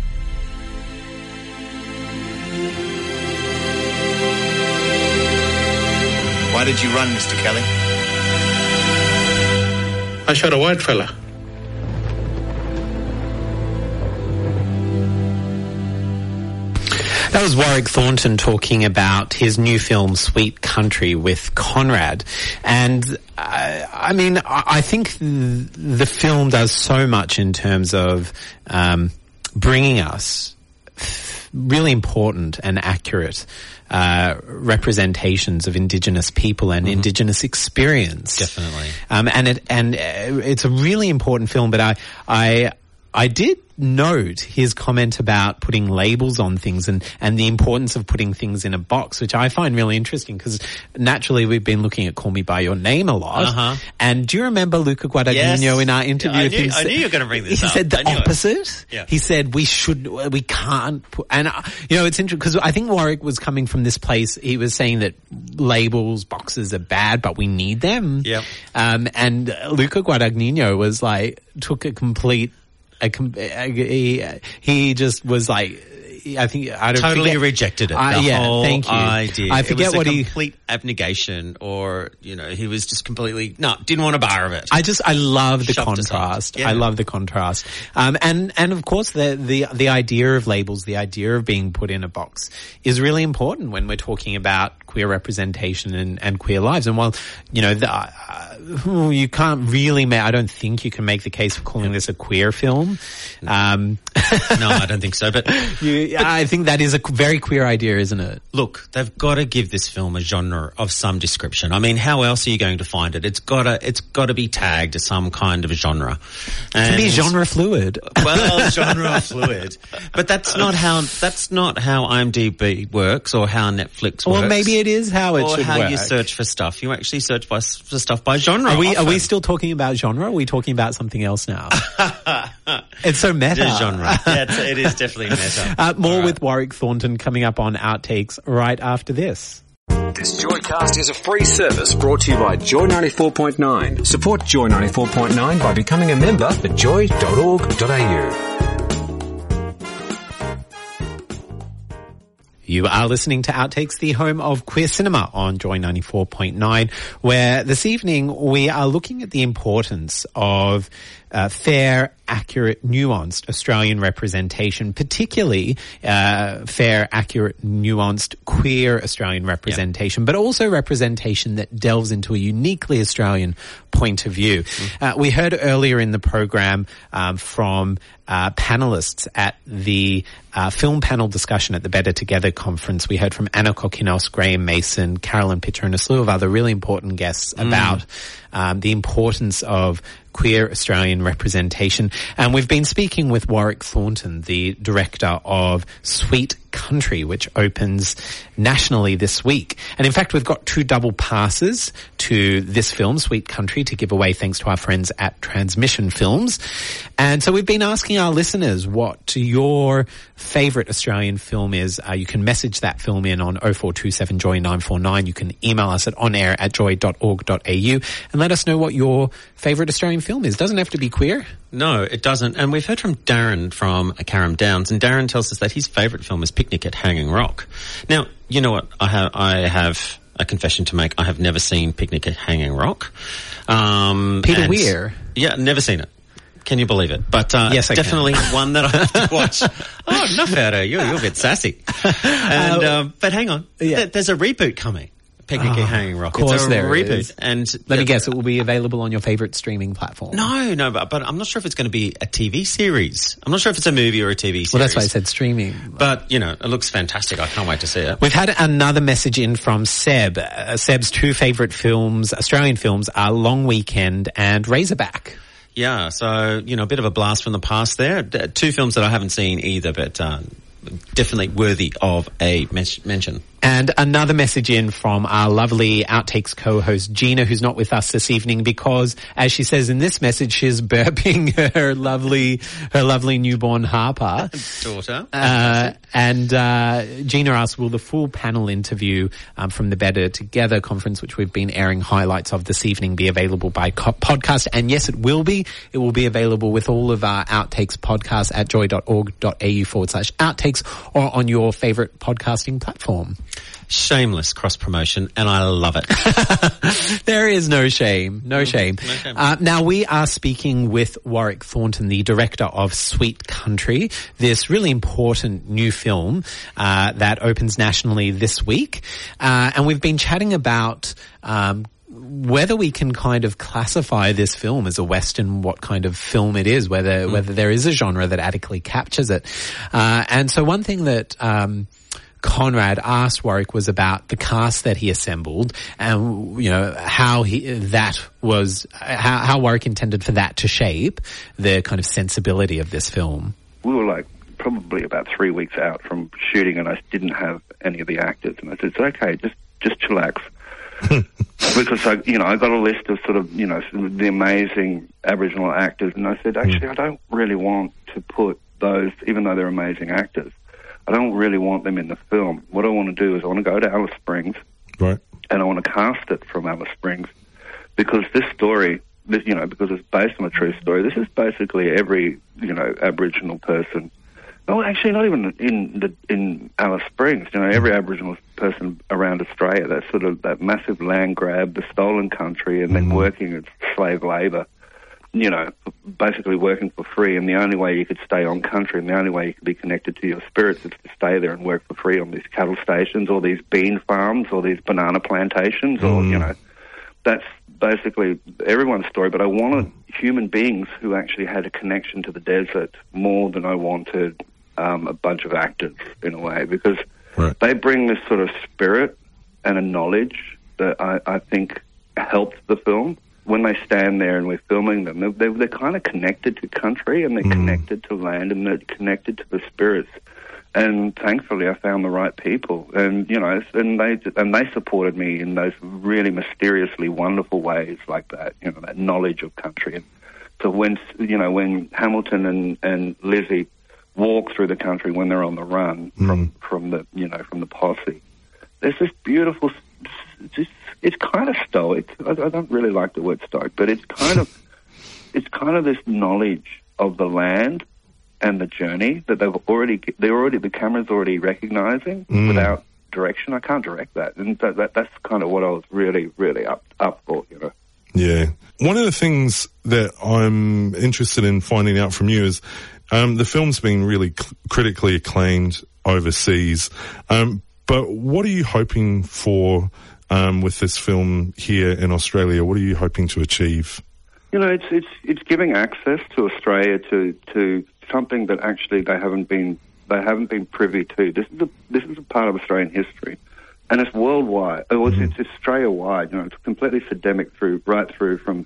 Why did you run, Mr. Kelly? I shot a white fella. That was Warwick Thornton talking about his new film, Sweet Country, with Conrad. And, I think the film does so much in terms of bringing us really important and accurate representations of Indigenous people and Indigenous experience. Definitely. And it's a really important film, but I did note his comment about putting labels on things and the importance of putting things in a box, which I find really interesting, because naturally we've been looking at Call Me By Your Name a lot. And do you remember Luca Guadagnino in our interview? Yeah, I knew you were going to bring this up. He said the opposite. Yeah. He said we can't put, and it's interesting because I think Warwick was coming from this place. He was saying that labels, boxes are bad, but we need them. Yeah. And Luca Guadagnino was like, took a complete, he just was like, I think I don't totally forget, rejected it. The whole thank you. idea. I forget it was a complete abnegation, or he was just completely didn't want a bar of it. I love the contrast. I love the contrast. And of course the idea of labels, the idea of being put in a box is really important when we're talking about queer representation and queer lives. And while you can't really I don't think you can make the case for calling this a queer film. No, I don't think so. But I think that is a very queer idea, isn't it? Look, they've got to give this film a genre of some description. I mean, how else are you going to find it? It's got to be tagged as some kind of genre. It can be genre fluid. Well, genre fluid. But that's not how IMDb works or how Netflix works. Well, maybe it is how it should work. Or how you search for stuff. You actually search for stuff by genre. Are we still talking about genre? Or are we talking about something else now? It's so meta. It is genre. Yeah, it is definitely meta. More with Warwick Thornton coming up on Outtakes right after this. This Joycast is a free service brought to you by Joy 94.9. Support Joy 94.9 by becoming a member at joy.org.au. You are listening to Outtakes, the home of queer cinema on Joy 94.9, where this evening we are looking at the importance of fair, accurate, nuanced Australian representation, particularly fair, accurate, nuanced, queer Australian representation, but also representation that delves into a uniquely Australian point of view. We heard earlier in the program from panellists at the film panel discussion at the Better Together conference. We heard from Anna Kokinos, Graham Mason, Carolyn Pitcher, and a slew of other really important guests about the importance of queer Australian representation. And we've been speaking with Warwick Thornton, the director of Sweet Country, which opens nationally this week. And in fact, we've got 2 double passes to this film, Sweet Country, to give away thanks to our friends at Transmission Films. And so we've been asking our listeners what your favourite Australian film is. You can message that film in on 0427 Joy 949. You can email us at onair@joy.org.au and let us know what your favourite Australian film is. Doesn't have to be queer. No, it doesn't. And we've heard from Darren from Carrum Downs, and Darren tells us that his favourite film is Picnic at Hanging Rock. Now, you know what? I have a confession to make. I have never seen Picnic at Hanging Rock. Peter Weir? Yeah, never seen it. Can you believe it? But yes, I definitely can. one that I have to watch. Oh, enough out of you. You're a bit sassy. And but hang on. Yeah. There's a reboot coming. Picnic at Hanging Rock. Of course it's a there reboot. is. And let me guess, it will be available on your favourite streaming platform. No, but I'm not sure if it's going to be a TV series. I'm not sure if it's a movie or a TV series. Well, that's why I said streaming. But, it looks fantastic. I can't wait to see it. We've had another message in from Seb. Seb's 2 favourite films, Australian films, are Long Weekend and Razorback. Yeah, so, a bit of a blast from the past there. 2 films that I haven't seen either, but definitely worthy of a mention. And another message in from our lovely Outtakes co-host Gina, who's not with us this evening because, as she says in this message, she's burping her lovely newborn Harper. Daughter. And Gina asks, will the full panel interview from the Better Together conference, which we've been airing highlights of this evening, be available by podcast? And yes, it will be. It will be available with all of our Outtakes podcasts at joy.org.au/outtakes or on your favourite podcasting platform. Shameless cross-promotion, and I love it. There is no shame. No shame. Now, we are speaking with Warwick Thornton, the director of Sweet Country, this really important new film that opens nationally this week. And we've been chatting about whether we can kind of classify this film as a Western, what kind of film it is, whether there is a genre that adequately captures it. And so one thing that Conrad asked Warwick was about the cast that he assembled and, how Warwick intended for that to shape the kind of sensibility of this film. We were probably about 3 weeks out from shooting and I didn't have any of the actors and I said, it's okay, just chillax. Because I got a list of sort of, the amazing Aboriginal actors and I said, actually, I don't really want to put those, even though they're amazing actors, I don't really want them in the film. What I want to do is I want to go to Alice Springs, right, and I want to cast it from Alice Springs, because this story, because it's based on a true story. This is basically every Aboriginal person. No, actually, not even in Alice Springs. Every Aboriginal person around Australia. That sort of that massive land grab, the stolen country, and then working as slave labour. Basically working for free, and the only way you could stay on country and the only way you could be connected to your spirits is to stay there and work for free on these cattle stations or these bean farms or these banana plantations or, that's basically everyone's story. But I wanted human beings who actually had a connection to the desert more than I wanted a bunch of actors in a way, because they bring this sort of spirit and a knowledge that I think helps the film. When they stand there and we're filming them, they're kind of connected to country, and they're connected to land, and they're connected to the spirits. And thankfully, I found the right people, and they supported me in those really mysteriously wonderful ways, like that. That knowledge of country. And so when Hamilton and Lizzie walk through the country when they're on the run from the posse, there's this beautiful. It's kind of stoic. I don't really like the word stoic, but it's kind of this knowledge of the land and the journey that the camera's already recognizing without direction. I can't direct that, and that's kind of what I was really, really up for. Yeah. One of the things that I'm interested in finding out from you is the film's been really critically acclaimed overseas, but what are you hoping for with this film here in Australia? What are you hoping to achieve? It's giving access to Australia to something that actually they haven't been privy to. This is a part of Australian history, and it's worldwide. It's Australia wide. It's completely endemic right through from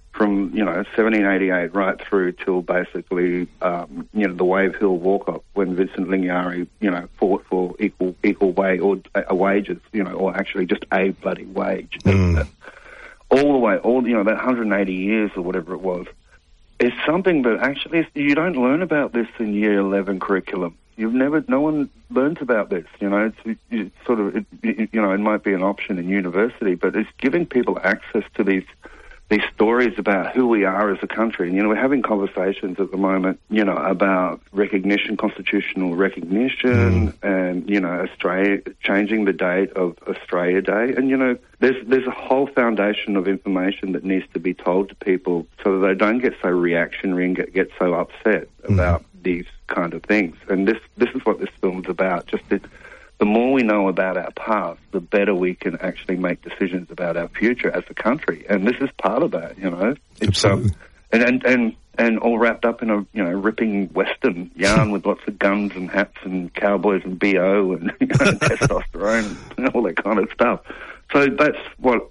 1788 right through till basically the Wave Hill walk-up when Vincent Lingiari fought for equal wage or wages, or actually just a bloody wage. All the way, that 180 years or whatever it was, is something that actually you don't learn about this in Year 11 curriculum. No one learns about this. It's sort of it might be an option in university, but it's giving people access to these stories about who we are as a country. And, we're having conversations at the moment, about recognition, constitutional recognition, and, Australia, changing the date of Australia Day. And, there's a whole foundation of information that needs to be told to people so that they don't get so reactionary and get so upset about these kind of things. And this is what this film's about, just the more we know about our past, the better we can actually make decisions about our future as a country. And this is part of that, It's and all wrapped up in a ripping Western yarn with lots of guns and hats and cowboys and BO and testosterone and all that kind of stuff. So that's what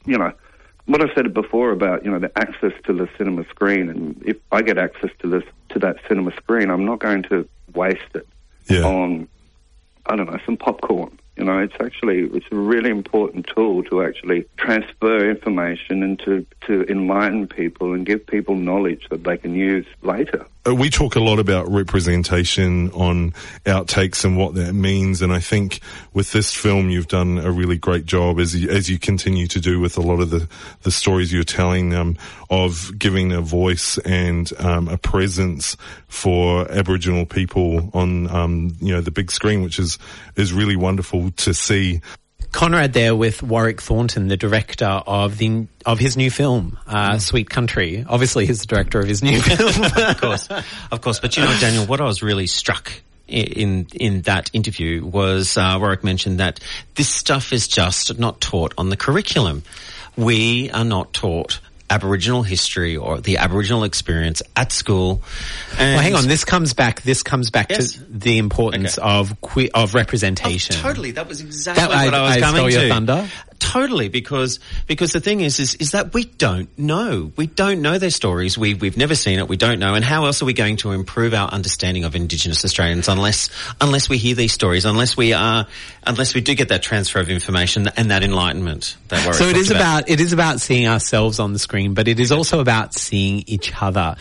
I said before about the access to the cinema screen. And if I get access to that cinema screen, I'm not going to waste it on, I don't know, some popcorn. It's a really important tool to actually transfer information and to enlighten people and give people knowledge that they can use later. We talk a lot about representation on outtakes and what that means, and I think with this film you've done a really great job, as you continue to do with a lot of the stories you're telling, of giving a voice and a presence for Aboriginal people on the big screen, which is really wonderful to see. Conrad there with Warwick Thornton, the director of his new film, Sweet Country. Obviously, he's the director of his new film. Of course. But Daniel, what I was really struck in that interview was Warwick mentioned that this stuff is just not taught on the curriculum. We are not taught Aboriginal history or the Aboriginal experience at school. And hang on, this comes back yes. to the importance of representation. Totally, that was exactly what I was coming stole to. Your thunder. Totally, because the thing is that we don't know. We don't know their stories. We've never seen it. We don't know. And how else are we going to improve our understanding of Indigenous Australians unless we hear these stories, unless we do get that transfer of information and that enlightenment that we're So it is about seeing ourselves on the screen, but it is also about seeing each other.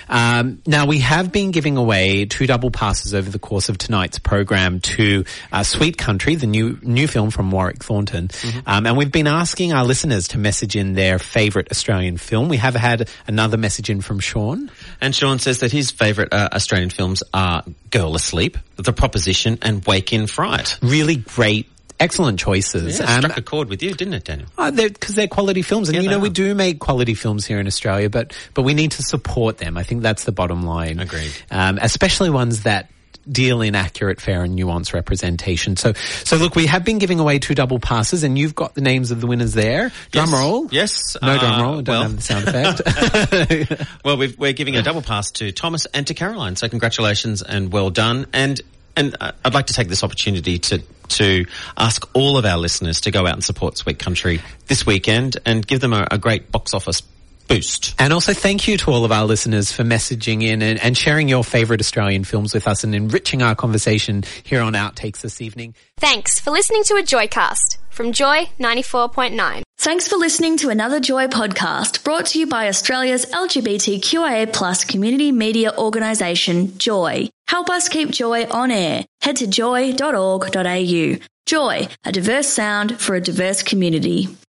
Now we have been giving away 2 double passes over the course of tonight's program to Sweet Country, the new film from Warwick Thornton. And we've been asking our listeners to message in their favourite Australian film. We have had another message in from Sean. And Sean says that his favourite Australian films are Girl Asleep, The Proposition and Wake in Fright. Really great, excellent choices. Yeah, struck a chord with you, didn't it, Daniel? Because they're quality films. And, we do make quality films here in Australia, but we need to support them. I think that's the bottom line. Agreed. Especially ones that deal in accurate, fair and nuanced representation. So look, we have been giving away 2 double passes and you've got the names of the winners there. Drum roll. Yes. No drum roll. I don't have the sound effect. Well, we're giving a double pass to Thomas and to Caroline. So congratulations and well done. And I'd like to take this opportunity to ask all of our listeners to go out and support Sweet Country this weekend and give them a great box office boost. And also thank you to all of our listeners for messaging in and sharing your favourite Australian films with us and enriching our conversation here on Outtakes this evening. Thanks for listening to a Joycast from Joy 94.9. Thanks for listening to another Joy podcast brought to you by Australia's LGBTQIA+ community media organisation, Joy. Help us keep Joy on air. Head to joy.org.au. Joy, a diverse sound for a diverse community.